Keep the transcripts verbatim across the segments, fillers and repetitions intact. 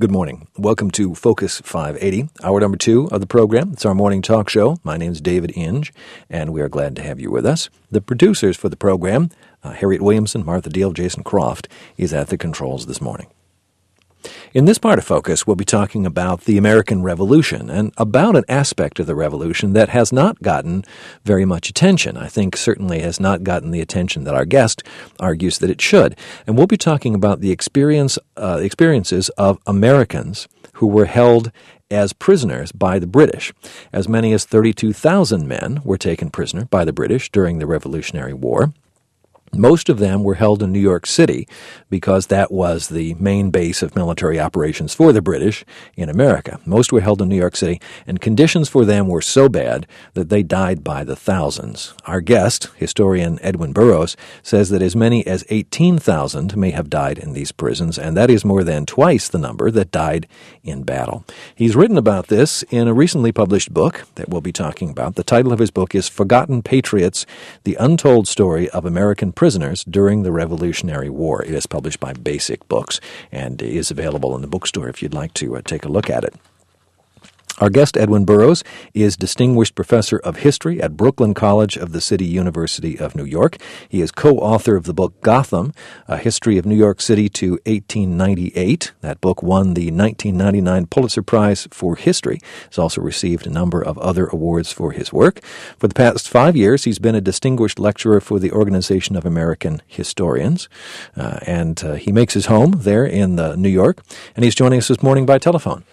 Good morning. Welcome to Focus five eighty, hour number two of the program. It's our morning talk show. My name is David Inge, and we are glad to have you with us. The producers for the program, uh, Harriet Williamson, Martha Deal, Jason Croft, is at the controls this morning. In this part of Focus, we'll be talking about the American Revolution and about an aspect of the Revolution that has not gotten very much attention. I think certainly has not gotten the attention that our guest argues that it should. And we'll be talking about the experience, uh, experiences of Americans who were held as prisoners by the British. As many as thirty-two thousand men were taken prisoner by the British during the Revolutionary War. Most of them were held in New York City because that was the main base of military operations for the British in America. Most were held in New York City, and conditions for them were so bad that they died by the thousands. Our guest, historian Edwin Burrows, says that as many as eighteen thousand may have died in these prisons, and that is more than twice the number that died in battle. He's written about this in a recently published book that we'll be talking about. The title of his book is Forgotten Patriots, The Untold Story of American Prisoners During the Revolutionary War. It is published by Basic Books and is available in the bookstore if you'd like to uh, take a look at it. Our guest, Edwin Burrows, is Distinguished Professor of History at Brooklyn College of the City University of New York. He is co-author of the book Gotham, A History of New York City to eighteen ninety-eight. That book won the nineteen ninety-nine Pulitzer Prize for History. He's also received a number of other awards for his work. For the past five years, he's been a distinguished lecturer for the Organization of American Historians, uh, and uh, he makes his home there in uh, New York, and he's joining us this morning by telephone.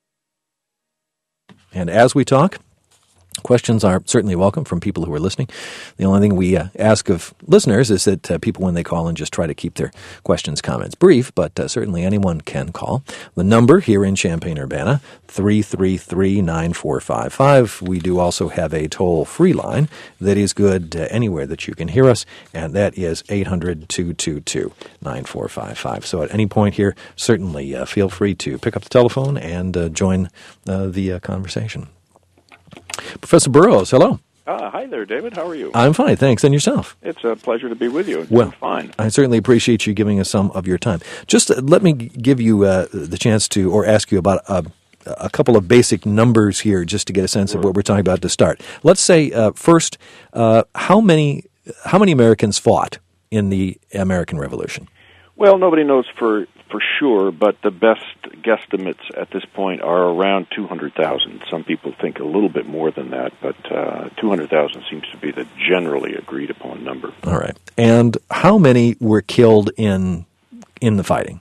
And as we talk, questions are certainly welcome from people who are listening. The only thing we uh, ask of listeners is that uh, people, when they call in, just try to keep their questions, comments brief, but uh, certainly anyone can call. The number here in Champaign-Urbana, three three three, nine four five five. We do also have a toll-free line that is good uh, anywhere that you can hear us, and that is eight hundred, two two two, nine four five five. So at any point here, certainly uh, feel free to pick up the telephone and uh, join uh, the uh, conversation. Professor Burrows, hello. Uh, hi there, David. How are you? I'm fine, thanks. And yourself? It's a pleasure to be with you. Well, I'm fine. I certainly appreciate you giving us some of your time. Just uh, let me g- give you uh, the chance to, or ask you about uh, a couple of basic numbers here, just to get a sense sure. of what we're talking about to start. Let's say uh, first, uh, how many how many Americans fought in the American Revolution? Well, nobody knows for for sure, but the best guesstimates at this point are around two hundred thousand. Some people think a little bit more than that, but uh, two hundred thousand seems to be the generally agreed upon number. All right. And how many were killed in in the fighting?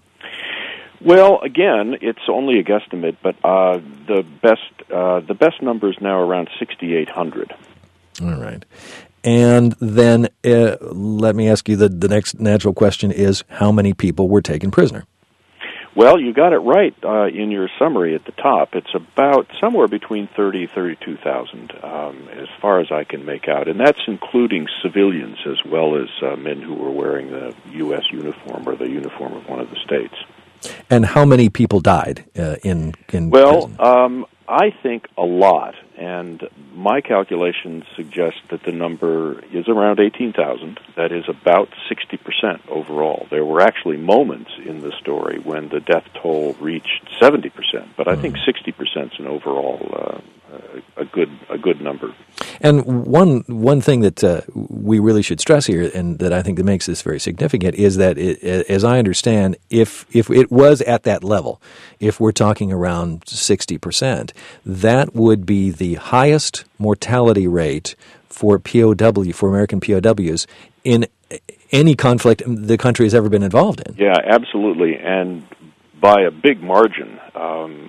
Well, again, it's only a guesstimate, but uh, the best uh, the best number is now around sixty-eight hundred. All right. And then uh, let me ask you, the, the next natural question is, how many people were taken prisoner? Well, you got it right uh, in your summary at the top. It's about somewhere between thirty, thirty-two thousand, um, as far as I can make out. And that's including civilians as well as uh, men who were wearing the U S uniform or the uniform of one of the states. And how many people died uh, in, in well, prison? Well, um, I think a lot. And my calculations suggest that the number is around eighteen thousand. That is about sixty percent overall. There were actually moments in the story when the death toll reached seventy percent, but I mm. think sixty percent is an overall uh, a good a good number. And one one thing that uh, we really should stress here, and that I think that makes this very significant, is that, it, as I understand, if if it was at that level, if we're talking around sixty percent, that would be the highest mortality rate for P O W, for American P O Ws, in any conflict the country has ever been involved in. Yeah, absolutely, and by a big margin. Um,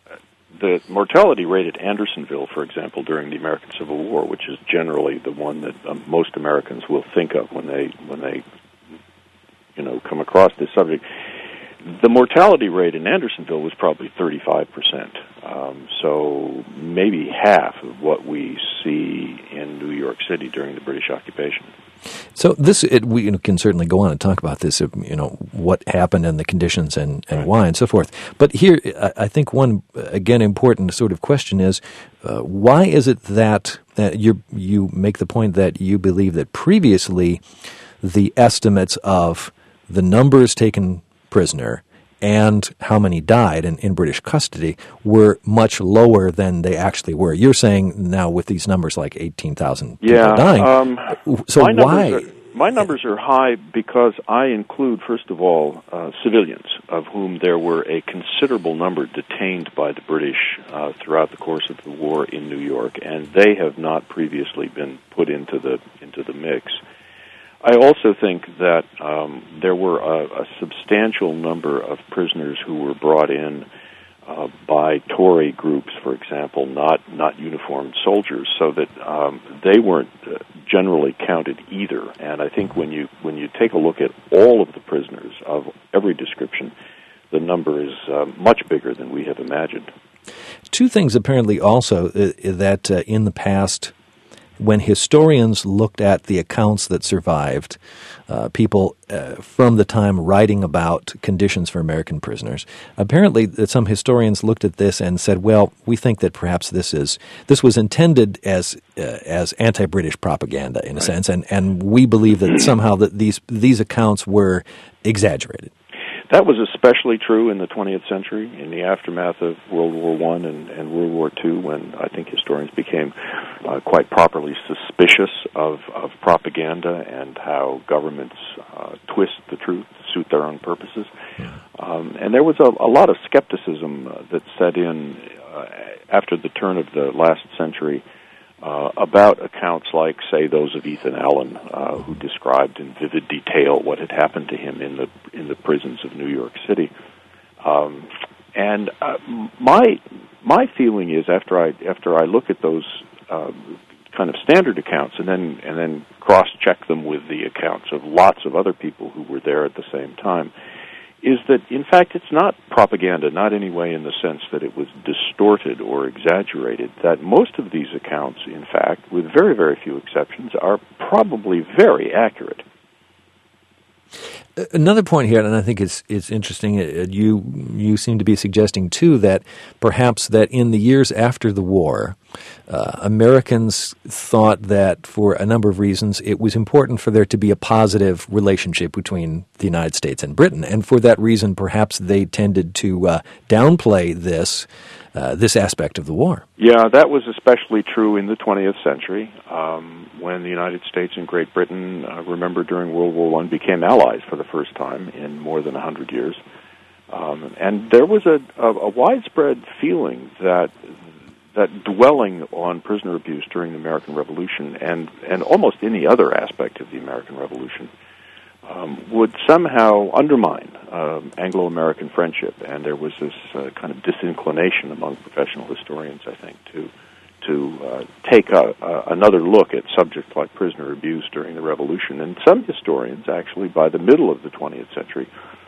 The mortality rate at Andersonville, for example, during the American Civil War, which is generally the one that um, most Americans will think of when they when they, you know, come across this subject. The mortality rate in Andersonville was probably thirty-five percent, um, so maybe half of what we see in New York City during the British occupation. So this, it, we can certainly go on and talk about this, you know, what happened and the conditions and, and right. why and so forth. But here, I think one, again, important sort of question is, uh, why is it that, that you you make the point that you believe that previously the estimates of the numbers taken prisoner and how many died in, in British custody were much lower than they actually were. You're saying now with these numbers like eighteen thousand people yeah, dying. Um, so my why? Numbers are, my numbers are high because I include, first of all, uh, civilians, of whom there were a considerable number detained by the British uh, throughout the course of the war in New York, and they have not previously been put into the into the mix. I also think that um, there were a, a substantial number of prisoners who were brought in uh, by Tory groups, for example, not not uniformed soldiers, so that um, they weren't uh, generally counted either. And I think when you when you take a look at all of the prisoners of every description, the number is uh, much bigger than we have imagined. Two things apparently also uh, that uh, in the past, when historians looked at the accounts that survived, uh, people uh, from the time writing about conditions for American prisoners, apparently that some historians looked at this and said, well, we think that perhaps this is this was intended as uh, as anti-British propaganda in a sense, and, and we believe that somehow that these these accounts were exaggerated. That was especially true in the twentieth century, in the aftermath of World War One and, and World War Two, when I think historians became uh, quite properly suspicious of, of propaganda and how governments uh, twist the truth to suit their own purposes. Um, and there was a, a lot of skepticism uh, that set in uh, after the turn of the last century Uh, about accounts like, say, those of Ethan Allen, uh, who described in vivid detail what had happened to him in the in the prisons of New York City. Um, and uh, my my feeling is, after I after I look at those uh, kind of standard accounts and then and then cross-check them with the accounts of lots of other people who were there at the same time, is that, in fact, it's not propaganda, not anyway in the sense that it was distorted or exaggerated, that most of these accounts, in fact, with very, very few exceptions, are probably very accurate. Another point here, and I think it's it's interesting, you you seem to be suggesting, too, that perhaps that in the years after the war, uh, Americans thought that for a number of reasons it was important for there to be a positive relationship between the United States and Britain, and for that reason perhaps they tended to uh, downplay this uh, this aspect of the war. Yeah, that was especially true in the twentieth century, um, when the United States and Great Britain, uh, remember, during World War One, became allies for the first time in more than a hundred years. Um, and there was a, a, a widespread feeling that that dwelling on prisoner abuse during the American Revolution and, and almost any other aspect of the American Revolution um, would somehow undermine um, Anglo-American friendship. And there was this uh, kind of disinclination among professional historians, I think, to to uh, take a, a, another look at subjects like prisoner abuse during the Revolution. And some historians, actually, by the middle of the twentieth century,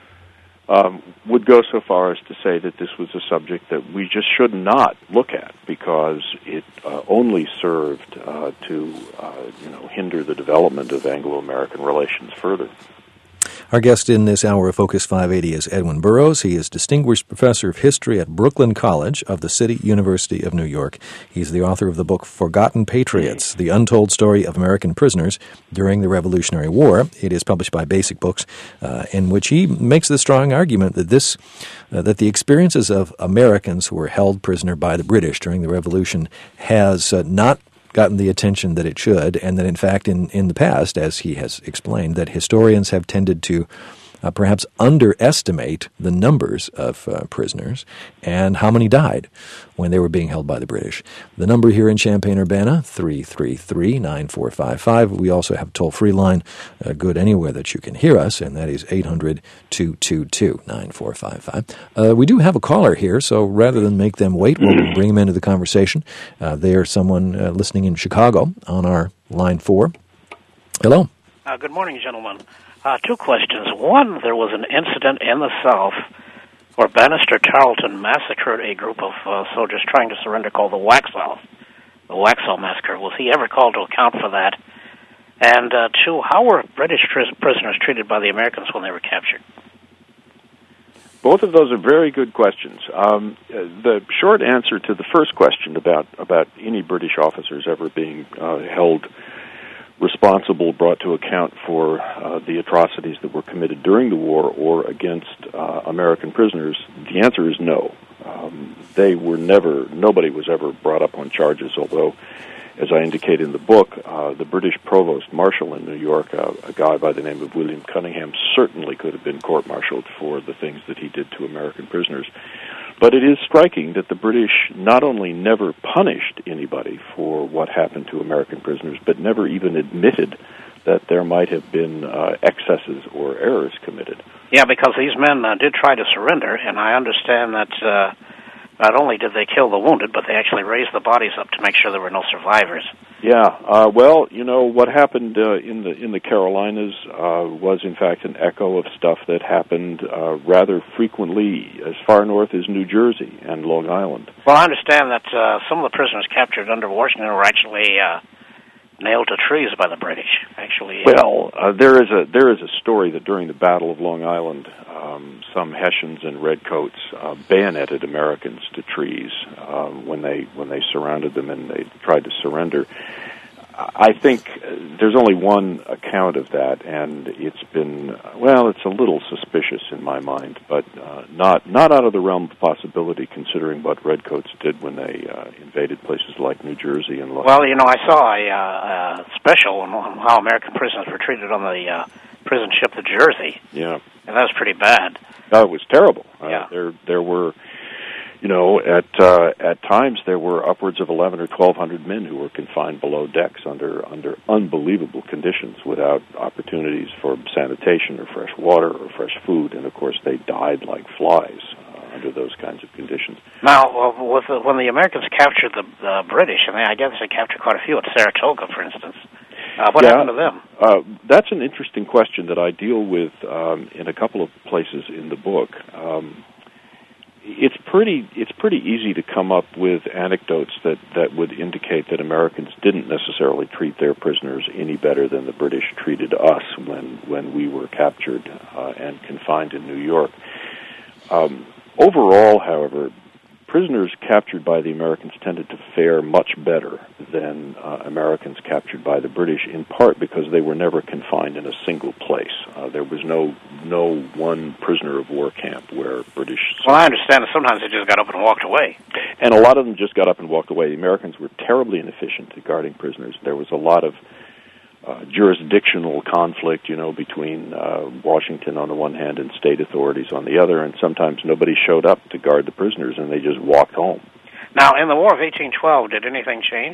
Um, would go so far as to say that this was a subject that we just should not look at because it uh, only served uh, to, uh, you know, hinder the development of Anglo-American relations further. Our guest in this hour of Focus five eighty is Edwin Burrows. He is Distinguished Professor of History at Brooklyn College of the City University of New York. He's the author of the book Forgotten Patriots, The Untold Story of American Prisoners During the Revolutionary War. It is published by Basic Books, uh, in which he makes the strong argument that this, uh, that the experiences of Americans who were held prisoner by the British during the Revolution has uh, not gotten the attention that it should, and that in fact in, in the past, as he has explained, that historians have tended to uh, perhaps underestimate the numbers of uh, prisoners and how many died when they were being held by the British. The number here in Champaign-Urbana, three three three, nine four five five. We also have a toll-free line, uh, good anywhere that you can hear us, and that is eight hundred, two two two, nine four five five. Uh, we do have a caller here, so rather than make them wait, we'll bring them into the conversation. Uh, they are someone uh, listening in Chicago on our line four. Hello. Uh, good morning, gentlemen. Uh, two questions. One, there was an incident in the South where Bannister Tarleton massacred a group of uh, soldiers trying to surrender called the Waxhaw, the Waxhaw Massacre. Was he ever called to account for that? And uh, two, how were British tr- prisoners treated by the Americans when they were captured? Both of those are very good questions. Um, the short answer to the first question about, about any British officers ever being uh, held responsible, brought to account for uh, the atrocities that were committed during the war or against uh, American prisoners? The answer is no. Um, they were never, nobody was ever brought up on charges, although, as I indicate in the book, uh, the British Provost Marshal in New York, uh, a guy by the name of William Cunningham, certainly could have been court-martialed for the things that he did to American prisoners. But it is striking that the British not only never punished anybody for what happened to American prisoners, but never even admitted that there might have been uh, excesses or errors committed. Yeah, because these men uh, did try to surrender, and I understand that uh, not only did they kill the wounded, but they actually raised the bodies up to make sure there were no survivors. Yeah, uh, well, you know, what happened uh, in the in the Carolinas uh, was, in fact, an echo of stuff that happened uh, rather frequently as far north as New Jersey and Long Island. Well, I understand that uh, some of the prisoners captured under Washington were actually uh, nailed to trees by the British. Actually, well, uh, there is a there is a story that during the Battle of Long Island, um, some Hessians and redcoats uh, bayoneted Americans to trees uh, when they when they surrounded them and they tried to surrender. I think there's only one account of that, and it's been, well, it's a little suspicious in my mind, but uh, not not out of the realm of possibility, considering what redcoats did when they uh, invaded places like New Jersey and. Well, you know, I saw a uh, special on how American prisoners were treated on the uh, prison ship, the Jersey. Yeah, and that was pretty bad. Oh, it was terrible. Yeah, uh, there there were. You know, at uh, at times there were upwards of eleven or twelve hundred men who were confined below decks under under unbelievable conditions, without opportunities for sanitation or fresh water or fresh food, and of course they died like flies uh, under those kinds of conditions. Now, uh, with the, when the Americans captured the, the British, and they, I guess they captured quite a few at Saratoga, for instance. Uh, what yeah, happened to them? Uh, that's an interesting question that I deal with um, in a couple of places in the book. Um, It's pretty. It's pretty easy to come up with anecdotes that, that would indicate that Americans didn't necessarily treat their prisoners any better than the British treated us when when we were captured uh, and confined in New York. Um, overall, however, prisoners captured by the Americans tended to fare much better than uh, Americans captured by the British, in part because they were never confined in a single place. Uh, there was no no one prisoner of war camp where British... Well, I understand that sometimes they just got up and walked away. And a lot of them just got up and walked away. The Americans were terribly inefficient at guarding prisoners. There was a lot of uh, jurisdictional conflict, you know, between uh, Washington on the one hand and state authorities on the other, and sometimes nobody showed up to guard the prisoners and they just walked home. Now, in the War of eighteen twelve, did anything change?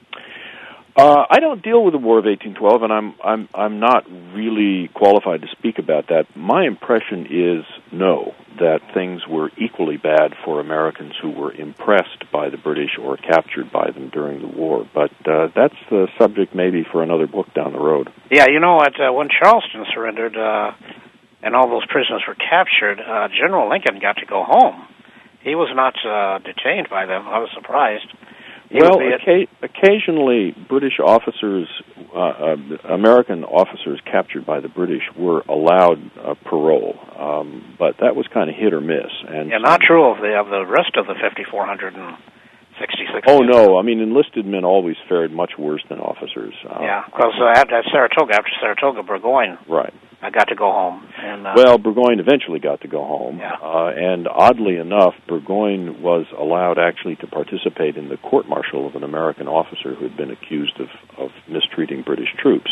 Uh, I don't deal with the War of eighteen twelve, and I'm I'm I'm not really qualified to speak about that. My impression is no, that things were equally bad for Americans who were impressed by the British or captured by them during the war. But uh, that's the subject maybe for another book down the road. Yeah, you know, at, uh, when Charleston surrendered uh, and all those prisoners were captured, uh, General Lincoln got to go home. He was not uh, detained by them. I was surprised. He well, oca- occasionally British officers, uh, uh, American officers captured by the British were allowed uh, parole, um, but that was kind of hit or miss. And yeah, not true of the of the rest of the fifty-four hundred sixty-six. Oh no, I mean enlisted men always fared much worse than officers. Uh, yeah, because uh, at, at Saratoga, after Saratoga, Burgoyne, right. I got to go home. And, uh, well, Burgoyne eventually got to go home, yeah. uh, and oddly enough, Burgoyne was allowed actually to participate in the court-martial of an American officer who had been accused of, of mistreating British troops.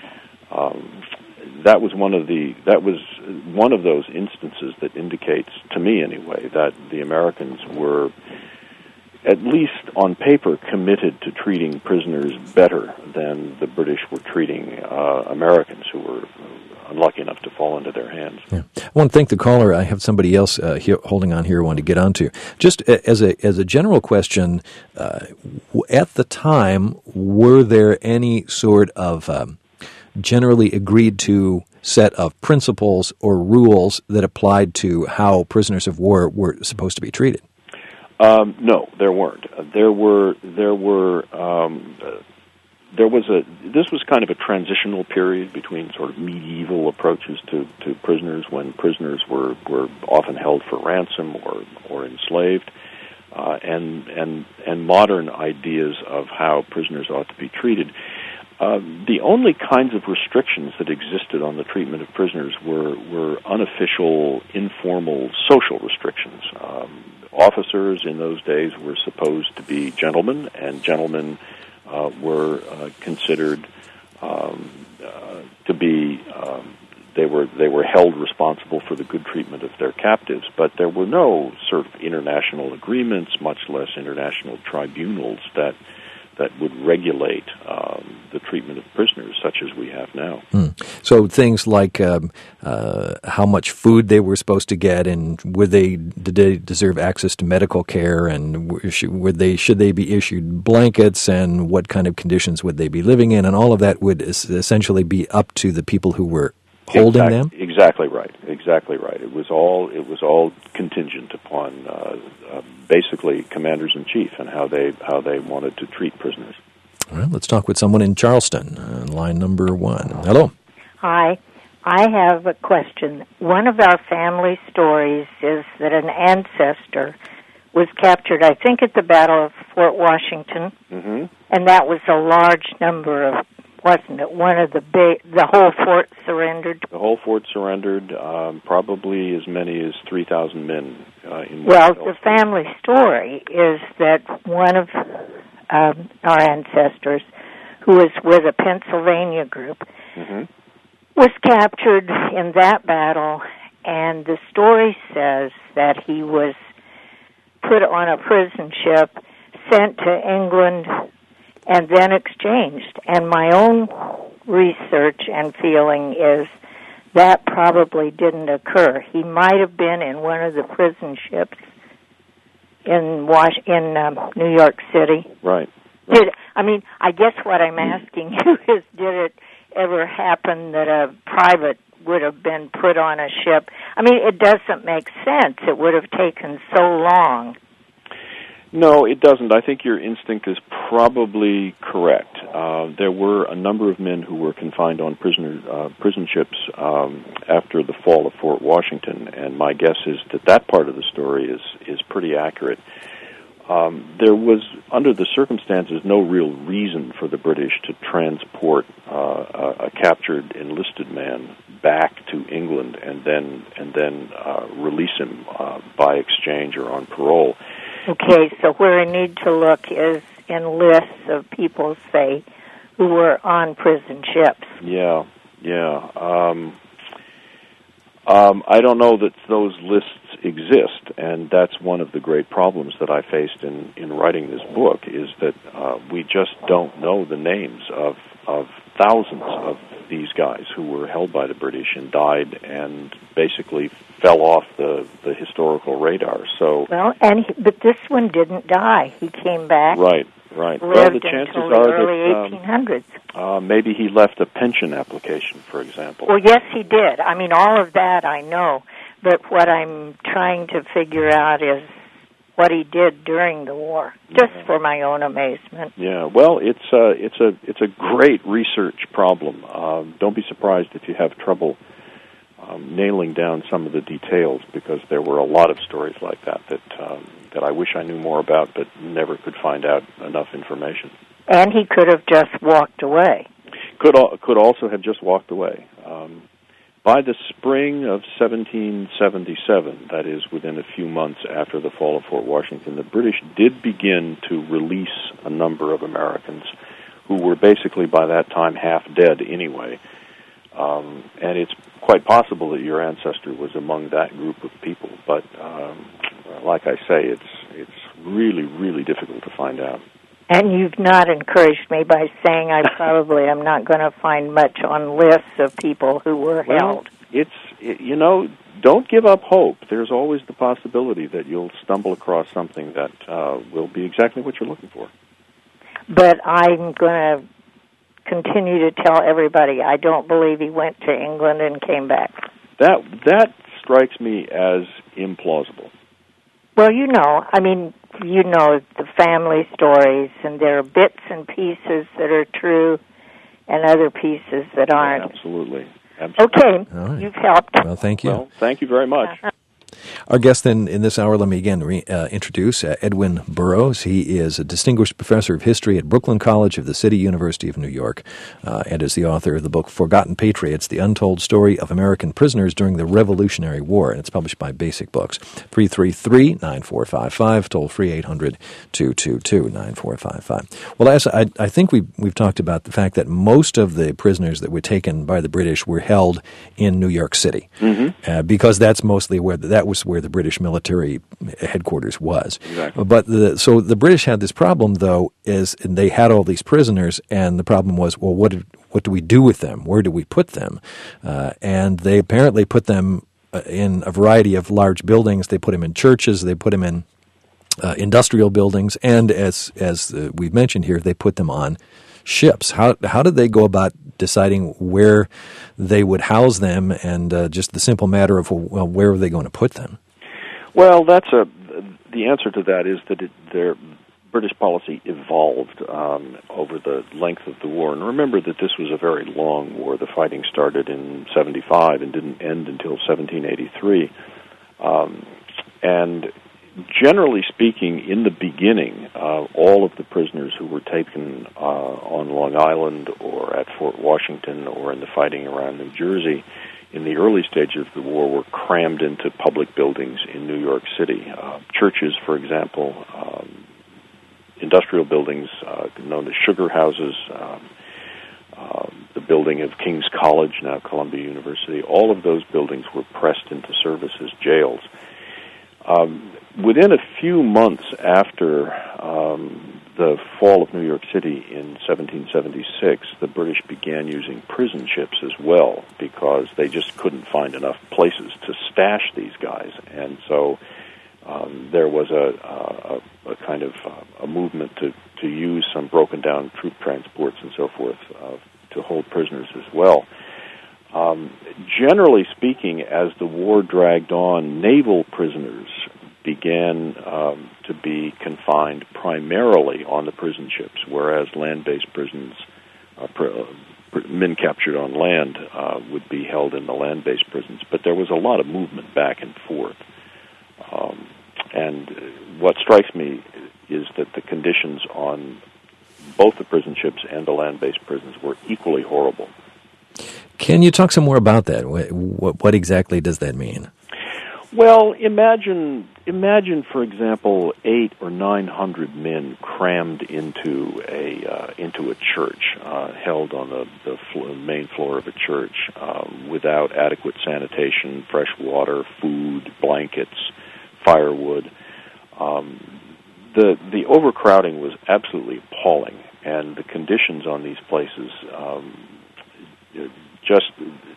Um, that was one of the that was one of those instances that indicates, to me anyway, that the Americans were, at least on paper, committed to treating prisoners better than the British were treating uh, Americans who were unlucky enough to fall into their hands. Yeah. I want to thank the caller. I have somebody else uh, here, holding on here I want to get onto. Just as a as a general question, uh, at the time, were there any sort of um, generally agreed to set of principles or rules that applied to how prisoners of war were supposed to be treated? Um, no, there weren't. There were there were um, uh, there was a this was kind of a transitional period between sort of medieval approaches to, to prisoners, when prisoners were, were often held for ransom or or enslaved, uh, and and and modern ideas of how prisoners ought to be treated. Uh, the only kinds of restrictions that existed on the treatment of prisoners were, were unofficial, informal social restrictions. Um, officers in those days were supposed to be gentlemen, and gentlemen uh, were uh, considered um, uh, to be um, they were they were held responsible for the good treatment of their captives. But there were no sort of international agreements, much less international tribunals that. that would regulate um, the treatment of prisoners such as we have now. Hmm. So things like um, uh, how much food they were supposed to get, and would they did they deserve access to medical care, and would they should they be issued blankets, and what kind of conditions would they be living in, and all of that would essentially be up to the people who were holding exactly, them? Exactly right. Exactly right. It was all it was all contingent upon uh, uh, basically commanders in chief and how they how they wanted to treat prisoners. All right, let's talk with someone in Charleston, uh, line number one. Hello. Hi. I have a question. One of our family stories is that an ancestor was captured, I think, at the Battle of Fort Washington, mm-hmm. and that was a large number of, wasn't it? One of the big, the whole fort surrendered. The whole fort surrendered. Um, probably as many as three thousand men. Uh, in well, the family story is that one of um, our ancestors, who was with a Pennsylvania group, mm-hmm. was captured in that battle, and the story says that he was put on a prison ship, sent to England, and then exchanged. And my own research and feeling is that probably didn't occur. He might have been in one of the prison ships in Was- in um, New York City. Right. right. Did I mean? I guess what I'm asking you is, did it ever happen that a private would have been put on a ship? I mean, it doesn't make sense. It would have taken so long. No, it doesn't. I think your instinct is probably correct. Uh, there were a number of men who were confined on prisoner uh, prison ships um, after the fall of Fort Washington, and my guess is that that part of the story is is pretty accurate. Um, there was, under the circumstances, no real reason for the British to transport uh, a, a captured enlisted man back to England and then and then uh, release him uh, by exchange or on parole. Okay, so where I need to look is in lists of people, say, who were on prison ships. Yeah, yeah. Um, um, I don't know that those lists exist, and that's one of the great problems that I faced in, in writing this book, is that uh, we just don't know the names of, of thousands of these guys who were held by the British and died and basically fell off the, the historical radar. So well, and he, but this one didn't die. He came back. Right, right. Lived well, the chances until the are early that eighteen hundreds. Um, uh, maybe he left a pension application, for example. Well, yes, he did. I mean, all of that I know. But what I'm trying to figure out is what he did during the war, just yeah. for my own amazement. Yeah, well, it's a it's a it's a great research problem. Um, don't be surprised if you have trouble um, nailing down some of the details, because there were a lot of stories like that that um, that I wish I knew more about, but never could find out enough information. And he could have just walked away. Could al- could also have just walked away. Um, By the spring of seventeen seventy-seven, that is within a few months after the fall of Fort Washington, the British did begin to release a number of Americans who were basically by that time half dead anyway. Um, and it's quite possible that your ancestor was among that group of people. But um, like I say, it's it's really, really difficult to find out. And you've not encouraged me by saying I probably am not going to find much on lists of people who were well, held. It's, it, you know, don't give up hope. There's always the possibility that you'll stumble across something that uh, will be exactly what you're looking for. But I'm going to continue to tell everybody I don't believe he went to England and came back. That that strikes me as implausible. Well, you know, I mean, you know the family stories, and there are bits and pieces that are true and other pieces that aren't. Absolutely. Absolutely. Okay, All right. you've helped. Well, thank you. Well, thank you very much. Uh-huh. Our guest in, in this hour, let me again re, uh, introduce uh, Edwin Burrows. He is a distinguished professor of history at Brooklyn College of the City University of New York uh, and is the author of the book Forgotten Patriots, The Untold Story of American Prisoners During the Revolutionary War, and it's published by Basic Books. three three three, nine four five five, toll free eight hundred, two two two, nine four five five. Well, as I, I think we've, we've talked about the fact that most of the prisoners that were taken by the British were held in New York City, mm-hmm. uh, because that's mostly where the, that was where the British military headquarters was. Exactly. But the, so the British had this problem, though, is they had all these prisoners, and the problem was, well, what did, what do we do with them? Where do we put them? Uh, and they apparently put them in a variety of large buildings. They put them in churches. They put them in uh, industrial buildings, and as as uh, we've mentioned here, they put them on ships. How how did they go about deciding where they would house them, and uh, just the simple matter of, well, where are they going to put them? Well, that's a the answer to that is that it, their British policy evolved um, over the length of the war. And remember that this was a very long war. The fighting started in seventy-five and didn't end until seventeen eighty-three. Um, and generally speaking, in the beginning, uh, all of the prisoners who were taken uh, on Long Island or at Fort Washington or in the fighting around New Jersey in the early stages of the war were crammed into public buildings in New York City. Uh, churches, for example, um, industrial buildings uh, known as sugar houses, um, uh, the building of King's College, now Columbia University, all of those buildings were pressed into service as jails. Um, within a few months after um, the fall of New York City in seventeen seventy-six, the British began using prison ships as well because they just couldn't find enough places to stash these guys. And so um, there was a, a, a kind of uh, a movement to, to use some broken-down troop transports and so forth uh, to hold prisoners as well. Um, generally speaking, as the war dragged on, naval prisoners began um, to be confined primarily on the prison ships, whereas land-based prisons, uh, pr- uh, men captured on land, uh, would be held in the land-based prisons. But there was a lot of movement back and forth. Um, and what strikes me is that the conditions on both the prison ships and the land-based prisons were equally horrible. Can you talk some more about that? What, what, what exactly does that mean? Well, imagine, imagine, for example, eight or nine hundred men crammed into a uh, into a church, uh, held on the, the fl- main floor of a church, um, without adequate sanitation, fresh water, food, blankets, firewood. Um, the the overcrowding was absolutely appalling, and the conditions on these places um, just.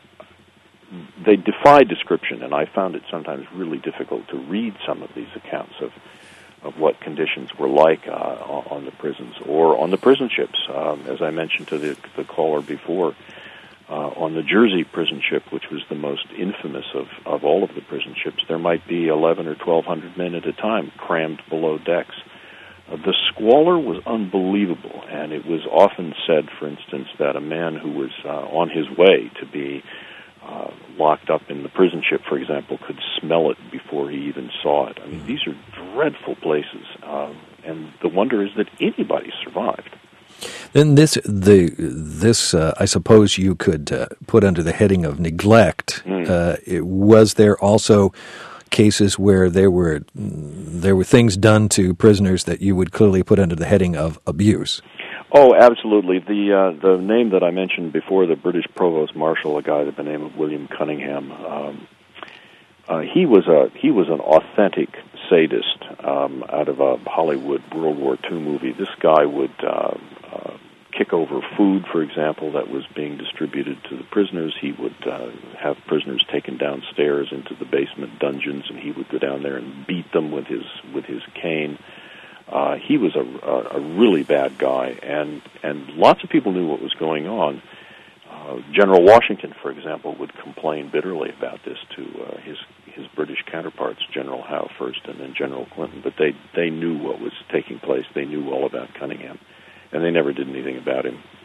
They defy description, and I found it sometimes really difficult to read some of these accounts of of what conditions were like uh, on the prisons or on the prison ships. Um, as I mentioned to the, the caller before, uh, on the Jersey prison ship, which was the most infamous of, of all of the prison ships, there might be eleven or twelve hundred men at a time crammed below decks. Uh, the squalor was unbelievable, and it was often said, for instance, that a man who was uh, on his way to be Uh, locked up in the prison ship, for example, could smell it before he even saw it. I mean, these are dreadful places, um, and the wonder is that anybody survived. Then this, the this, uh, I suppose you could uh, put under the heading of neglect. Mm. Uh, it, was there also cases where there were there were things done to prisoners that you would clearly put under the heading of abuse? Oh, absolutely. The uh, the name that I mentioned before, the British Provost Marshal, a guy by the name of William Cunningham, um, uh, he was a he was an authentic sadist um, out of a Hollywood World War Two movie. This guy would uh, uh, kick over food, for example, that was being distributed to the prisoners. He would uh, have prisoners taken downstairs into the basement dungeons, and he would go down there and beat them with his with his cane. Uh, he was a, a, a really bad guy, and, and lots of people knew what was going on. Uh, General Washington, for example, would complain bitterly about this to uh, his his British counterparts, General Howe first and then General Clinton, but they, they knew what was taking place. They knew all about Cunningham, and they never did anything about him.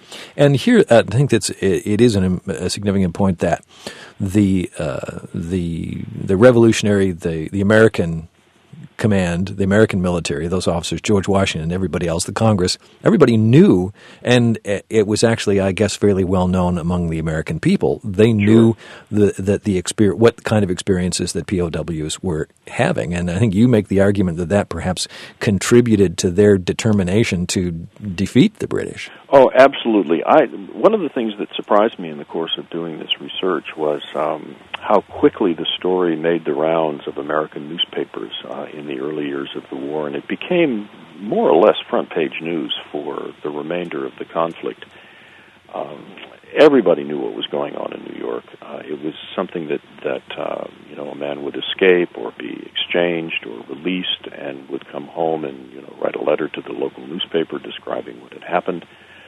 And here, uh, I think that's it, it is an, a significant point that the uh, the the revolutionary, the the American command, the American military, those officers, George Washington, everybody else, the Congress, everybody knew, and it was actually, I guess, fairly well known among the American people. They knew the, that the experience, what kind of experiences that P O Ws were having, and I think you make the argument that that perhaps contributed to their determination to defeat the British. Oh, absolutely. I one of the things that surprised me in the course of doing this research was um, how quickly the story made the rounds of American newspapers uh, in the early years of the war, and it became more or less front-page news for the remainder of the conflict. Um, everybody knew what was going on in New York. Uh, it was something that, that uh, you know, a man would escape or be exchanged or released and would come home and, you know, write a letter to the local newspaper describing what had happened.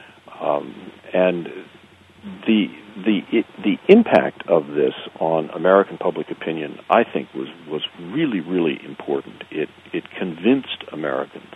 Um, and the the it, the impact of this on American public opinion, I think, was was really really important. It it convinced Americans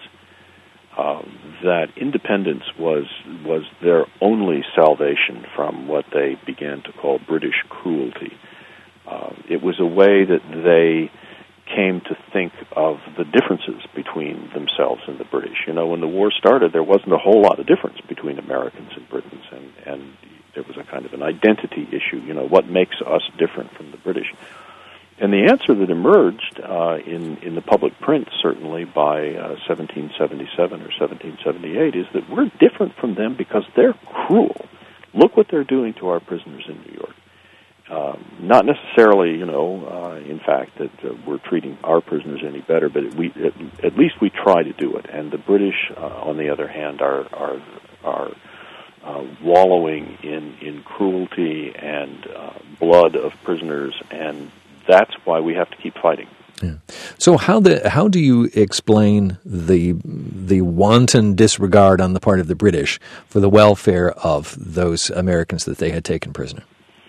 uh, that independence was was their only salvation from what they began to call British cruelty. Uh, it was a way that they came to think of the differences between themselves and the British. You know, when the war started, there wasn't a whole lot of difference between Americans and Britons, and, and there was a kind of an identity issue. You know, what makes us different from the British? And the answer that emerged uh, in, in the public print, certainly by uh, seventeen seventy-seven or seventeen seventy-eight, is that we're different from them because they're cruel. Look what they're doing to our prisoners in New York. Um, not necessarily, you know, uh, in fact, that uh, we're treating our prisoners any better, but it, we, at, at least we try to do it. And the British, uh, on the other hand, are are are uh, wallowing in in cruelty and uh, blood of prisoners, and that's why we have to keep fighting. Yeah. So how the how do you explain the the wanton disregard on the part of the British for the welfare of those Americans that they had taken prisoner?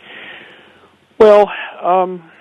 Well, um,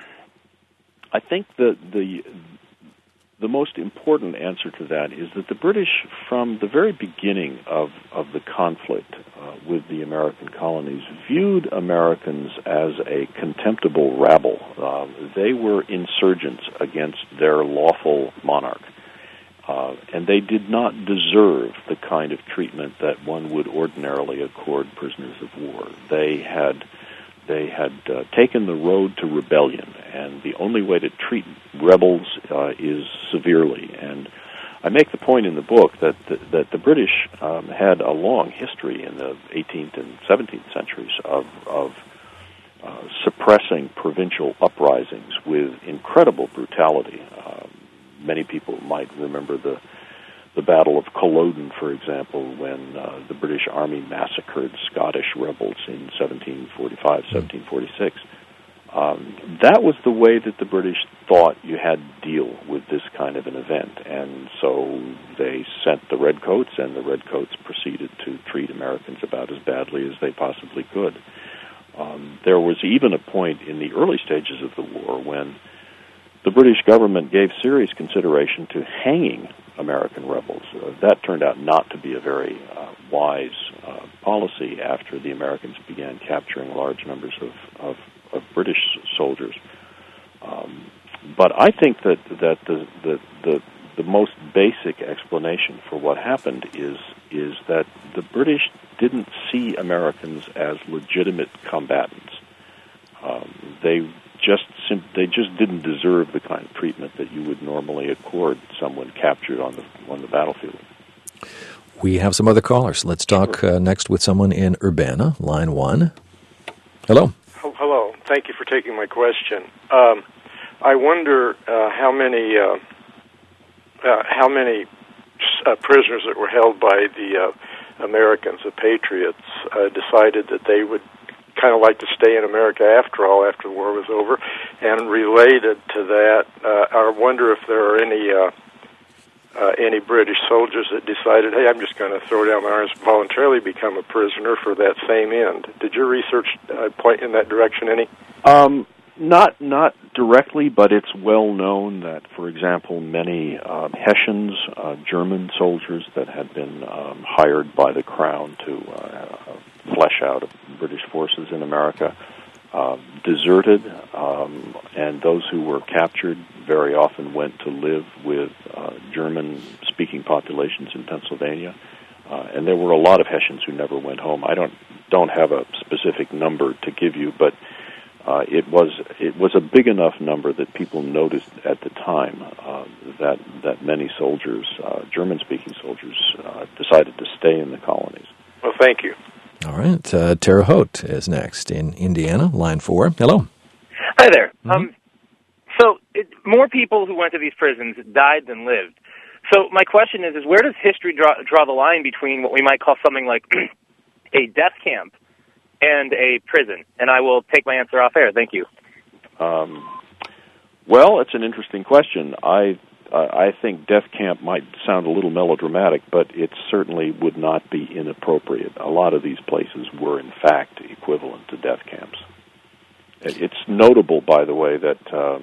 I think the, the the most important answer to that is that the British, from the very beginning of, of the conflict uh, with the American colonies, viewed Americans as a contemptible rabble. Uh, they were insurgents against their lawful monarch, uh, and they did not deserve the kind of treatment that one would ordinarily accord prisoners of war. They had They had uh, taken the road to rebellion, and the only way to treat rebels uh, is severely. And I make the point in the book that the, that the British um, had a long history in the eighteenth and seventeenth centuries of, of uh, suppressing provincial uprisings with incredible brutality. Uh, many people might remember the The Battle of Culloden, for example, when uh, the British Army massacred Scottish rebels in seventeen forty-five, seventeen forty-six. Um, that was the way that the British thought you had to deal with this kind of an event. And so they sent the Redcoats, and the Redcoats proceeded to treat Americans about as badly as they possibly could. Um, there was even a point in the early stages of the war when the British government gave serious consideration to hanging American rebels. Uh, that turned out not to be a very uh, wise uh, policy after the Americans began capturing large numbers of, of, of British soldiers. Um, but I think that, that the, the, the, the most basic explanation for what happened is, is that the British didn't see Americans as legitimate combatants. Um, they just sim- they just didn't deserve the kind of treatment that you would normally accord someone captured on the on the battlefield. We have some other callers. Let's talk sure. uh, next with someone in Urbana, line one. Hello. Hello. Thank you for taking my question. Um, I wonder uh, how many uh, uh, how many uh, prisoners that were held by the uh, Americans, the Patriots, uh, decided that they would kind of like to stay in America after all, after the war was over. And related to that, uh, I wonder if there are any uh, uh, any British soldiers that decided, hey, I'm just going to throw down my arms and voluntarily become a prisoner for that same end. Did your research uh, point in that direction any? Um, not not directly, but it's well known that, for example, many um, Hessians, uh, German soldiers that had been um, hired by the Crown to uh, flesh out of British forces in America, uh, deserted, um, and those who were captured very often went to live with uh, German-speaking populations in Pennsylvania. Uh, and there were a lot of Hessians who never went home. I don't don't have a specific number to give you, but uh, it was it was a big enough number that people noticed at the time uh, that that many soldiers, uh, German-speaking soldiers, uh, decided to stay in the colonies. Well, thank you. All right. Uh, Terre Haute is next in Indiana, line four. Hello. Hi there. Mm-hmm. Um, so it, more people who went to these prisons died than lived. So my question is, is where does history draw, draw the line between what we might call something like a death camp and a prison? And I will take my answer off air. Thank you. Um, well, it's an interesting question. I uh, I think death camp might sound a little melodramatic, but it certainly would not be inappropriate. A lot of these places were, in fact, equivalent to death camps. It's notable, by the way, that uh,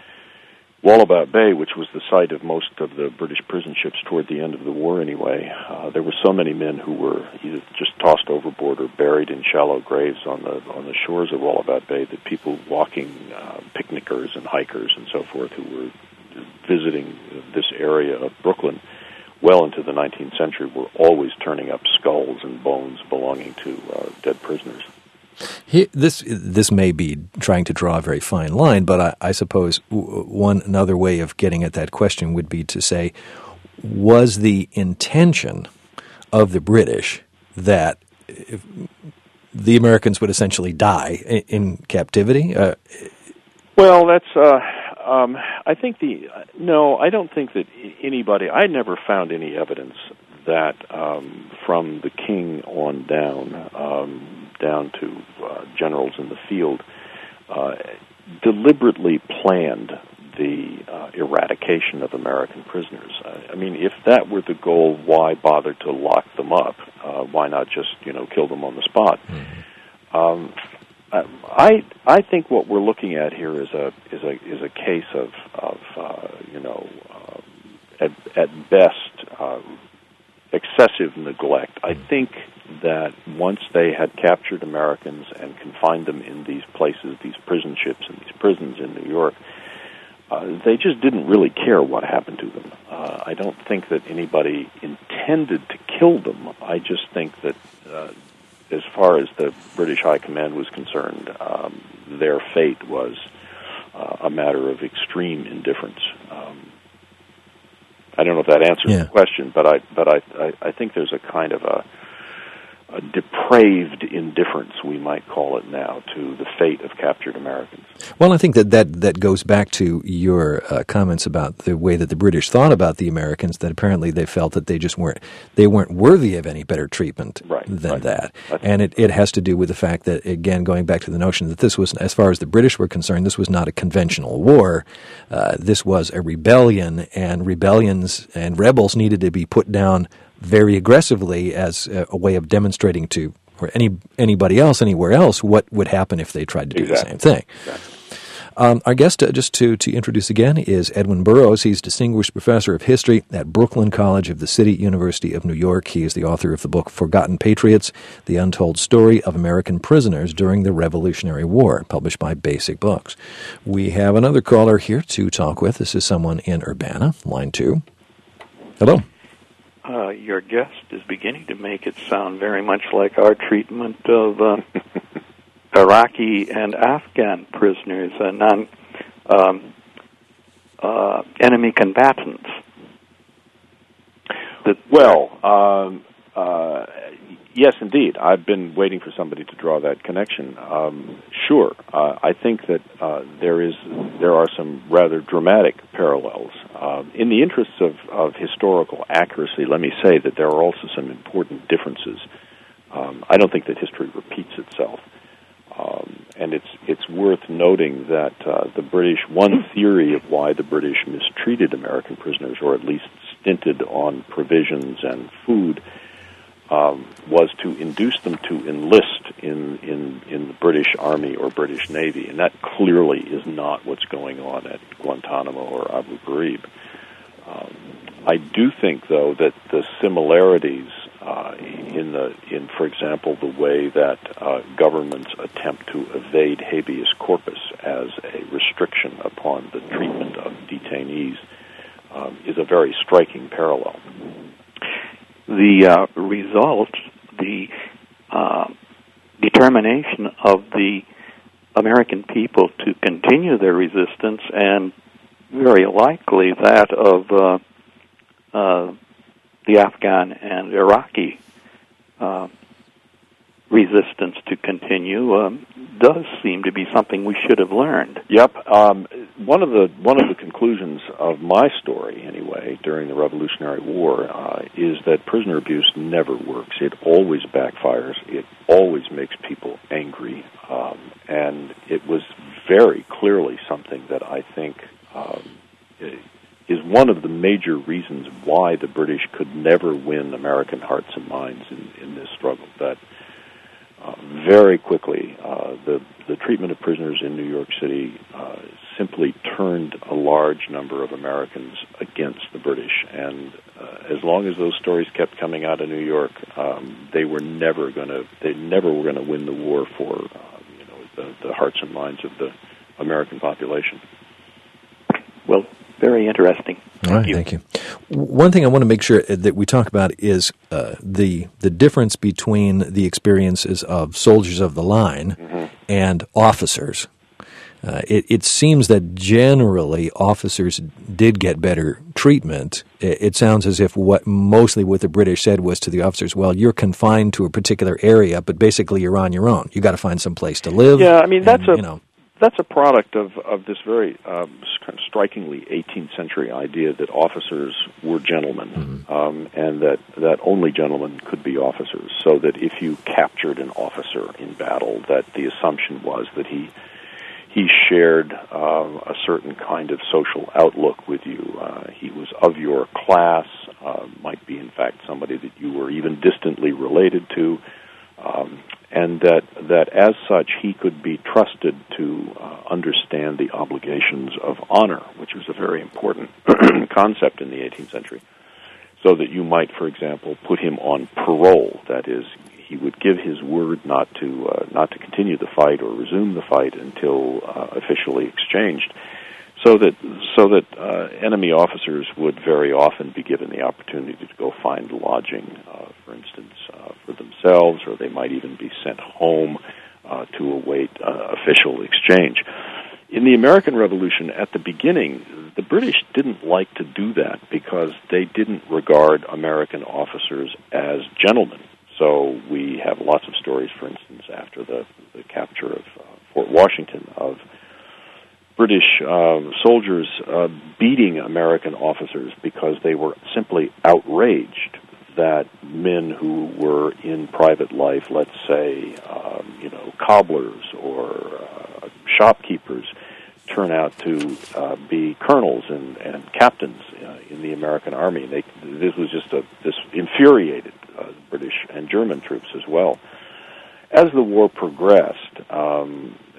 Wallabout Bay, which was the site of most of the British prison ships toward the end of the war anyway, uh, there were so many men who were either just tossed overboard or buried in shallow graves on the on the shores of Wallabout Bay that people walking, uh, picnickers and hikers and so forth who were visiting this area of Brooklyn well into the nineteenth century were always turning up skulls and bones belonging to uh, dead prisoners. He, this this may be trying to draw a very fine line, but I, I suppose w- one another way of getting at that question would be to say, was the intention of the British that if the Americans would essentially die in, in captivity? Uh, well, that's. Uh, um, I think the no. I don't think that anybody. I never found any evidence that um, from the king on down. Um, down to uh, generals in the field, uh, deliberately planned the uh, eradication of American prisoners. Uh, I mean, if that were the goal, why bother to lock them up? Uh, why not just, you know, kill them on the spot? Mm-hmm. Um, I I think what we're looking at here is a is a is a case of of uh, you know uh, at at best uh, excessive neglect. I think that once they had captured Americans and confined them in these places, these prison ships and these prisons in New York, uh, they just didn't really care what happened to them. Uh, I don't think that anybody intended to kill them. I just think that uh, as far as the British High Command was concerned, um, their fate was uh, a matter of extreme indifference. Um, I don't know if that answers yeah. the question, but I but I, I I think there's a kind of a a depraved indifference, we might call it now, to the fate of captured Americans. Well, I think that that, that goes back to your uh, comments about the way that the British thought about the Americans, that apparently they felt that they just weren't they weren't worthy of any better treatment right, than right. that. That's and it, it has to do with the fact that, again, going back to the notion that this was, as far as the British were concerned, this was not a conventional war. Uh, this was a rebellion, and rebellions and rebels needed to be put down very aggressively as a, a way of demonstrating to or any anybody else anywhere else what would happen if they tried to do exactly. the same thing. Exactly. Um, our guest, uh, just to, to introduce again, is Edwin Burrows. He's Distinguished Professor of History at Brooklyn College of the City University of New York. He is the author of the book Forgotten Patriots, The Untold Story of American Prisoners During the Revolutionary War, published by Basic Books. We have another caller here to talk with. This is someone in Urbana, line two. Hello. Uh, your guest is beginning to make it sound very much like our treatment of uh, Iraqi and Afghan prisoners, uh, non um, uh, enemy combatants. The, well, um, uh, yes, indeed. I've been waiting for somebody to draw that connection. Um, sure, uh, I think that uh, there is there are some rather dramatic parallels. Uh, in the interests of, of historical accuracy, let me say that there are also some important differences. Um, I don't think that history repeats itself. Um, and it's it's worth noting that uh, the British, one theory of why the British mistreated American prisoners, or at least stinted on provisions and food, um, was to induce them to enlist in, in, in the British Army or British Navy. And that clearly is not what's going on at Guantanamo or Abu Ghraib. Um, I do think, though, that the similarities uh, in the in, for example, the way that uh, governments attempt to evade habeas corpus as a restriction upon the treatment of detainees um, is a very striking parallel. The uh, result, the uh, determination of the American people to continue their resistance, and very likely that of uh, uh, the Afghan and Iraqi uh, resistance to continue, um, does seem to be something we should have learned. Yep. Um, one of the one of the conclusions of my story, anyway, during the Revolutionary War, uh, is that prisoner abuse never works. It always backfires. It always makes people angry, um, and it was very clearly something that I think um, is one of the major reasons why the British could never win American hearts and minds in, in this struggle. That Uh, very quickly, uh, the the treatment of prisoners in New York City uh, simply turned a large number of Americans against the British, and uh, as long as those stories kept coming out of New York, um, they were never going to they never were going to win the war for uh, you know the, the hearts and minds of the American population. Well, very interesting. All right, thank you. One thing I want to make sure that we talk about is uh, the the difference between the experiences of soldiers of the line mm-hmm. and officers. Uh, it, it seems that generally officers did get better treatment. It, it sounds as if what mostly what the British said was to the officers, well, you're confined to a particular area, but basically you're on your own. You got to find some place to live. Yeah, I mean, that's and, a... You know, That's a product of, of this very um, kind of strikingly eighteenth century idea that officers were gentlemen, mm-hmm. um, and that, that only gentlemen could be officers, so that if you captured an officer in battle, that the assumption was that he he shared uh, a certain kind of social outlook with you. Uh, he was of your class, uh, might be, in fact, somebody that you were even distantly related to, Um, and that that as such he could be trusted to uh, understand the obligations of honor, which was a very important concept in the eighteenth century, so that you might, for example, put him on parole. That is, he would give his word not to uh, not to continue the fight or resume the fight until uh, officially exchanged. So that so that uh, enemy officers would very often be given the opportunity to go find lodging, uh, for instance, uh, for themselves, or they might even be sent home uh, to await uh, official exchange. In the American Revolution, at the beginning, the British didn't like to do that because they didn't regard American officers as gentlemen. So we have lots of stories, for instance, after the, the capture of uh, Fort Washington, of British uh, soldiers uh, beating American officers because they were simply outraged that men who were in private life, let's say, um, you know, cobblers or uh, shopkeepers, turn out to uh, be colonels and, and captains uh, in the American Army. They, this was just a this infuriated uh, British and German troops as well. As the war progressed, um,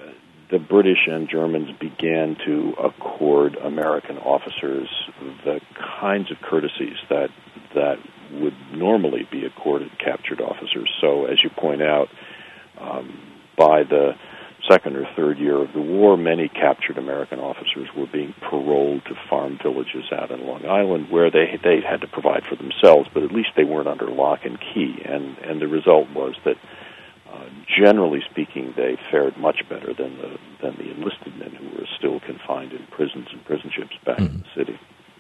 the British and Germans began to accord American officers the kinds of courtesies that that would normally be accorded captured officers. So, as you point out, um, by the second or third year of the war, many captured American officers were being paroled to farm villages out in Long Island, where they they had to provide for themselves, but at least they weren't under lock and key. And and the result was that, Uh, generally speaking, they fared much better than the than the enlisted men who were still confined in prisons and prison ships back mm. in the city.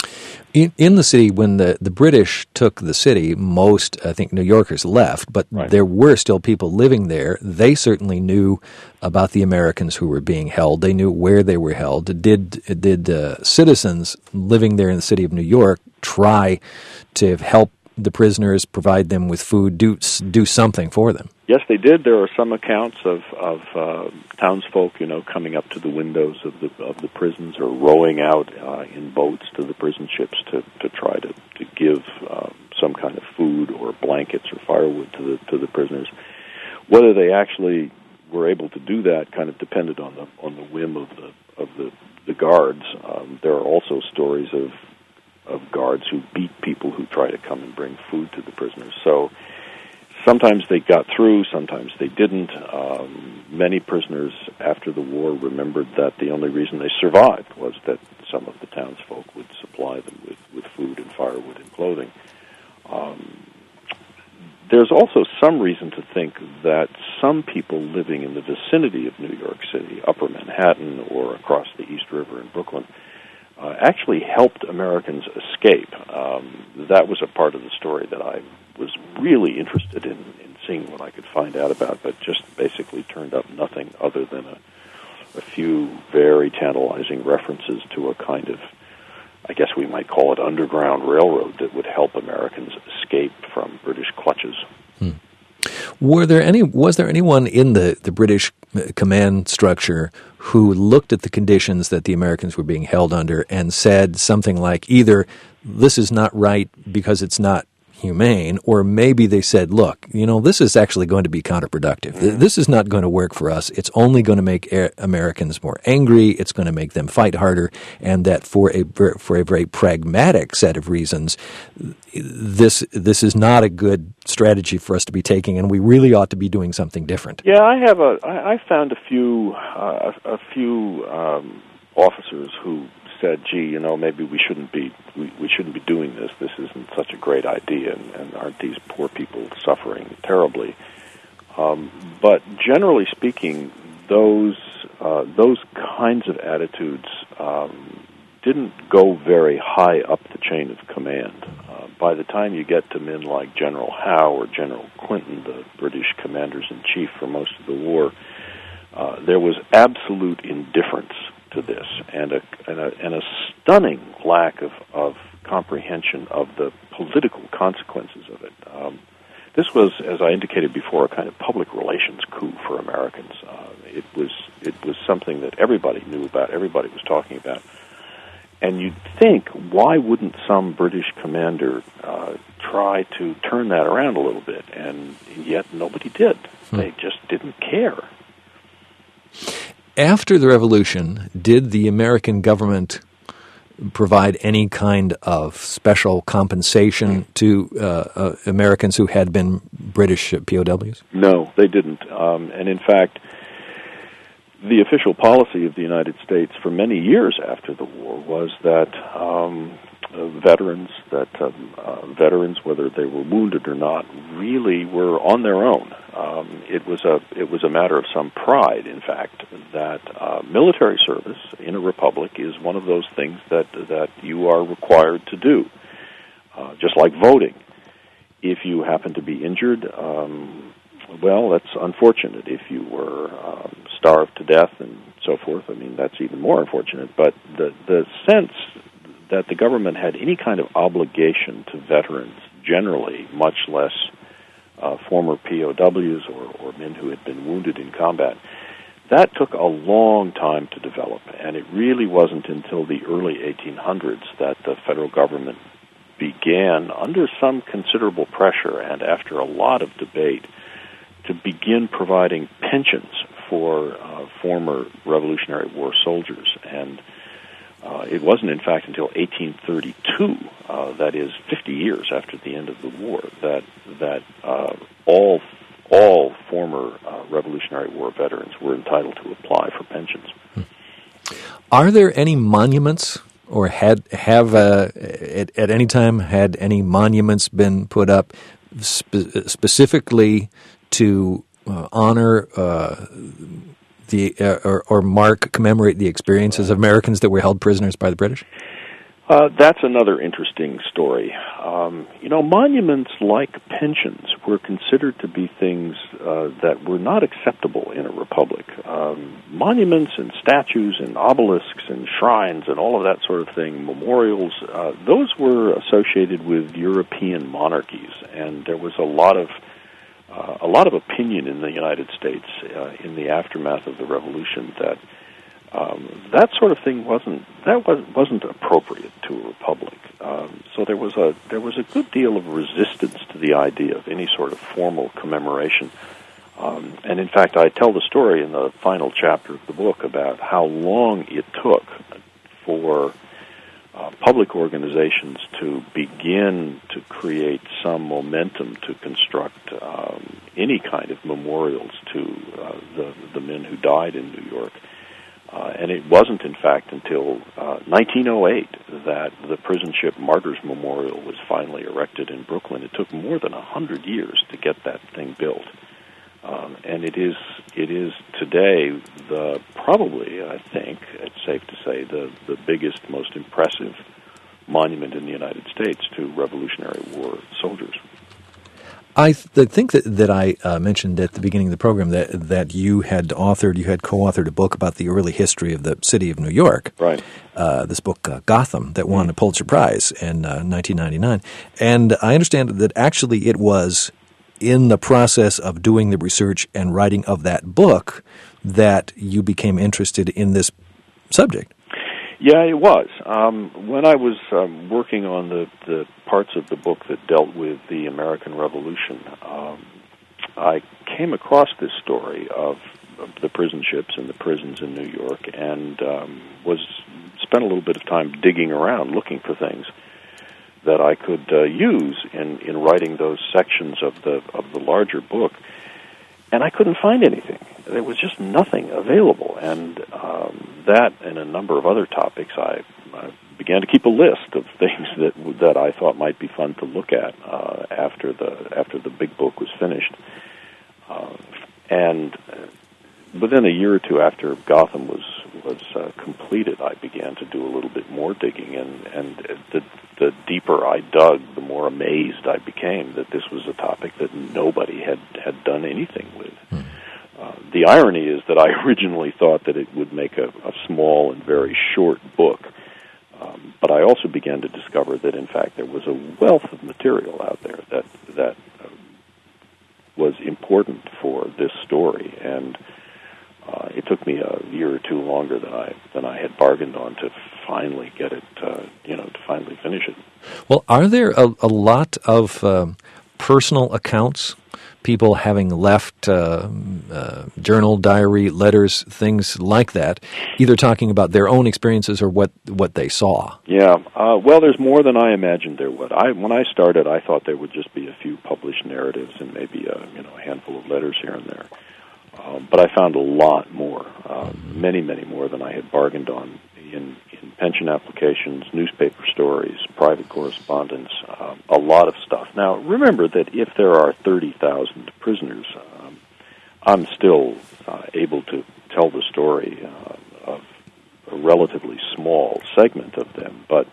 In, in the city, when the, the British took the city, most, I think, New Yorkers left, but right. there were still people living there. They certainly knew about the Americans who were being held. They knew where they were held. Did did uh, citizens living there in the city of New York try to help the prisoners, provide them with food, do do something for them? Yes, they did. There are some accounts of of uh, townsfolk, you know, coming up to the windows of the of the prisons or rowing out uh, in boats to the prison ships to, to try to to give um, some kind of food or blankets or firewood to the to the prisoners. Whether they actually were able to do that kind of depended on the on the whim of the of the the guards. Um, there are also stories of of guards who beat people who try to come and bring food to the prisoners. So. sometimes they got through, sometimes they didn't. Um, many prisoners after the war remembered that the only reason they survived was that some of the townsfolk would supply them with, with food and firewood and clothing. Um, there's also some reason to think that some people living in the vicinity of New York City, Upper Manhattan, or across the East River in Brooklyn, uh, actually helped Americans escape. Um, that was a part of the story that I was really interested in, in seeing what I could find out about, but just basically turned up nothing other than a, a few very tantalizing references to a kind of, I guess we might call it, underground railroad that would help Americans escape from British clutches. Hmm. Were there any? Was there anyone in the, the British command structure who looked at the conditions that the Americans were being held under and said something like, either this is not right because it's not humane, or maybe they said, look, you know, this is actually going to be counterproductive. Mm-hmm. This is not going to work for us. It's only going to make Americans more angry. It's going to make them fight harder, and that for a for a very pragmatic set of reasons, this this is not a good strategy for us to be taking, and we really ought to be doing something different. Yeah, I have a I, I found a few uh, a few um, officers who said, gee, you know, maybe we shouldn't be we, we shouldn't be doing this. This isn't such a great idea, and, and aren't these poor people suffering terribly? Um, but generally speaking, those uh, those kinds of attitudes um, didn't go very high up the chain of command. Uh, by the time you get to men like General Howe or General Clinton, the British commanders-in-chief for most of the war, uh, there was absolute indifference to this, and a, and a and a stunning lack of, of comprehension of the political consequences of it. Um, this was, as I indicated before, a kind of public relations coup for Americans. Uh, it was it was something that everybody knew about, everybody was talking about, and you'd think, why wouldn't some British commander uh, try to turn that around a little bit? And yet nobody did. Hmm. They just didn't care. After the Revolution, did the American government provide any kind of special compensation to uh, uh, Americans who had been British P O Ws? No, they didn't. Um, and in fact, the official policy of the United States for many years after the war was that um, uh, veterans, that um, uh, veterans, whether they were wounded or not, really were on their own. Um, it was a it was a matter of some pride, in fact, that uh, military service in a republic is one of those things that that you are required to do, uh, just like voting. If you happen to be injured, um, well, that's unfortunate. If you were um, starved to death and so forth, I mean, that's even more unfortunate. But the the sense that the government had any kind of obligation to veterans generally, much less Uh, former P O Ws or, or men who had been wounded in combat, that took a long time to develop, and it really wasn't until the early eighteen hundreds that the federal government began, under some considerable pressure and after a lot of debate, to begin providing pensions for uh, former Revolutionary War soldiers. And Uh, it wasn't, in fact, until eighteen thirty-two, uh, that is fifty years after the end of the war, that that uh, all all former uh, Revolutionary War veterans were entitled to apply for pensions. Are there any monuments, or had have uh, at, at any time had any monuments been put up spe- specifically to uh, honor Uh, The, uh, or, or mark, commemorate the experiences of Americans that were held prisoners by the British? Uh, that's another interesting story. Um, you know, monuments like pensions were considered to be things uh, that were not acceptable in a republic. Um, monuments and statues and obelisks and shrines and all of that sort of thing, memorials, uh, those were associated with European monarchies, and there was a lot of Uh, a lot of opinion in the United States uh, in the aftermath of the Revolution that um, that sort of thing wasn't that was, wasn't appropriate to a republic. Um, so there was a there was a good deal of resistance to the idea of any sort of formal commemoration. Um, and in fact, I tell the story in the final chapter of the book about how long it took for uh, public organizations to begin to create some momentum to construct um, any kind of memorials to uh, the, the men who died in New York. Uh, and it wasn't, in fact, until uh, nineteen oh eight that the prison ship Martyrs Memorial was finally erected in Brooklyn. It took more than a hundred years to get that thing built. Um, and it is it is today the probably, I think, it's safe to say, the, the biggest, most impressive monument in the United States to Revolutionary War soldiers. I th- think that, that I uh, mentioned at the beginning of the program that that you had authored, you had co-authored a book about the early history of the city of New York. Right. Uh, this book, uh, Gotham, that won a Pulitzer Prize in uh, nineteen ninety-nine. And I understand that actually it was in the process of doing the research and writing of that book that you became interested in this subject. Yeah, it was. Um, when I was um, working on the, the parts of the book that dealt with the American Revolution, um, I came across this story of, of the prison ships and the prisons in New York, and um, was spent a little bit of time digging around, looking for things that I could uh, use in, in writing those sections of the of the larger book. And I couldn't find anything. There was just nothing available. And um, that and a number of other topics, I, I began to keep a list of things that that I thought might be fun to look at uh, after the after the big book was finished. Uh, and within a year or two after Gotham was was uh, completed, I began to do a little bit more digging, and and the the deeper I dug, the more amazed I became that this was a topic that nobody had, had done anything with. Hmm. Uh, the irony is that I originally thought that it would make a, a small and very short book, um, but I also began to discover that, in fact, there was a wealth of material out there that that uh, was important for this story, and uh, it took me a year or two longer than I than I had bargained on to finally get it, uh, you know, to finally finish it. Well, are there a, a lot of um, personal accounts, people having left uh, uh, journal, diary, letters, things like that, either talking about their own experiences or what, what they saw? Yeah, uh, well, there's more than I imagined there would. I, when I started, I thought there would just be a few published narratives and maybe a, you know, a handful of letters here and there. Um, but I found a lot more, uh, many, many more than I had bargained on in, in pension applications, newspaper stories, private correspondence, um, a lot of stuff. Now, remember that if there are thirty thousand prisoners, um, I'm still uh, able to tell the story uh, of a relatively small segment of them, but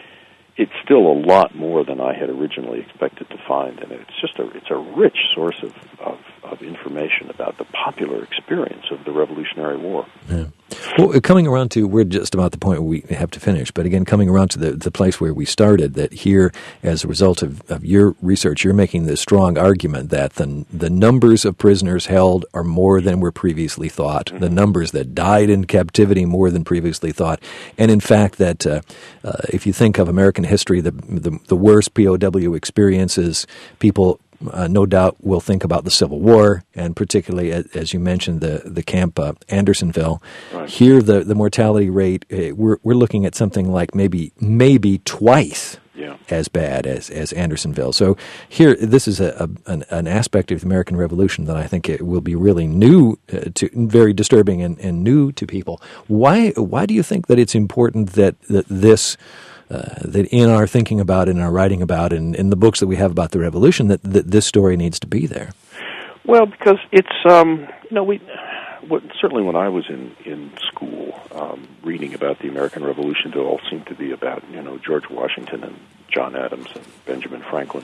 it's still a lot more than I had originally expected to find, and it's just a it's a rich source of, of, of information about the popular experience of the Revolutionary War. Yeah. Well, coming around to, we're just about the point where we have to finish, but again, coming around to the, the place where we started, that here, as a result of, of your research, you're making this strong argument that the, the numbers of prisoners held are more than were previously thought, mm-hmm. the numbers that died in captivity more than previously thought, and in fact that uh, uh, if you think of American history, the, the, the worst P O W experiences, people Uh, no doubt will think about the Civil War, and particularly, as, as you mentioned, the the camp uh, Andersonville. Right. Here, the, the mortality rate, uh, we're we're looking at something like maybe maybe twice yeah. as bad as, as Andersonville. So here, this is a, a an, an aspect of the American Revolution that I think it will be really new uh, to, very disturbing and, and new to people. Why why do you think that it's important that that this Uh, that in our thinking about it, in our writing about it, and in the books that we have about the Revolution, that, that this story needs to be there? Well, because it's, um, you know, we what, certainly when I was in, in school um, reading about the American Revolution, it all seemed to be about, you know, George Washington and John Adams and Benjamin Franklin,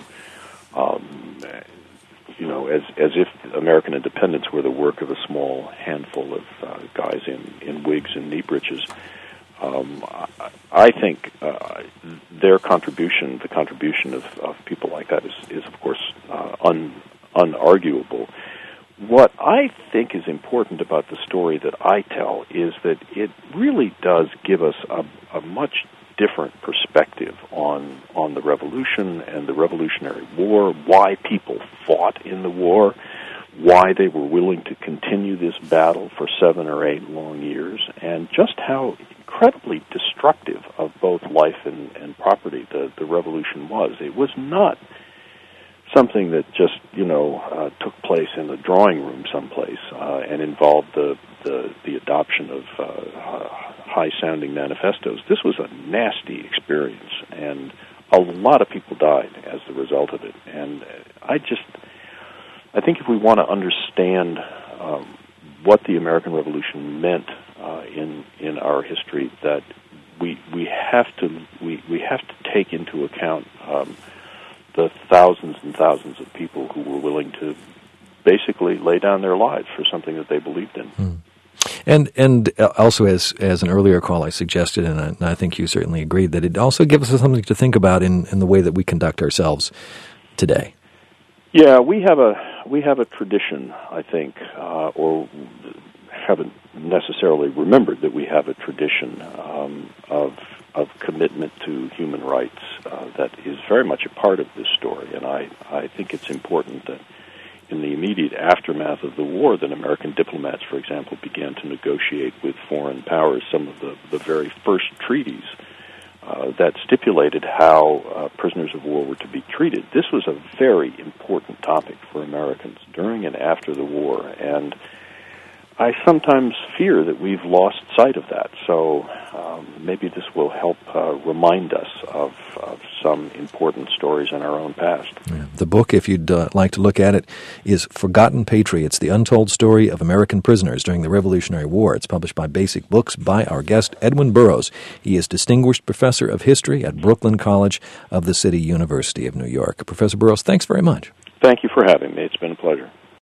um, you know, as as if American independence were the work of a small handful of uh, guys in, in wigs and knee breeches. Um, I think uh, their contribution, the contribution of, of people like that, is, is of course, uh, un, unarguable. What I think is important about the story that I tell is that it really does give us a, a much different perspective on on the Revolution and the Revolutionary War, why people fought in the war, why they were willing to continue this battle for seven or eight long years, and just how incredibly destructive of both life and, and property. The the revolution was. It was not something that just, you know, uh, took place in a drawing room someplace uh, and involved the, the, the adoption of uh, high-sounding manifestos. This was a nasty experience, and a lot of people died as the result of it. And I just, I think if we want to understand um, what the American Revolution meant uh, in in our history, that we we have to we, we have to take into account um, the thousands and thousands of people who were willing to basically lay down their lives for something that they believed in. Mm. And and also, as as an earlier call I suggested, and I, and I think you certainly agreed, that it also gives us something to think about in, in the way that we conduct ourselves today. Yeah, we have a we have a tradition, I think, uh, or haven't necessarily remembered that we have a tradition um, of of commitment to human rights uh, that is very much a part of this story, and I, I think it's important that in the immediate aftermath of the war that American diplomats, for example, began to negotiate with foreign powers some of the, the very first treaties uh, that stipulated how uh, prisoners of war were to be treated. This was a very important topic for Americans during and after the war, and I sometimes fear that we've lost sight of that. So um, maybe this will help uh, remind us of, of some important stories in our own past. Yeah. The book, if you'd uh, like to look at it, is Forgotten Patriots, The Untold Story of American Prisoners During the Revolutionary War. It's published by Basic Books by our guest, Edwin Burrows. He is Distinguished Professor of History at Brooklyn College of the City University of New York. Professor Burrows, thanks very much. Thank you for having me. It's been a pleasure.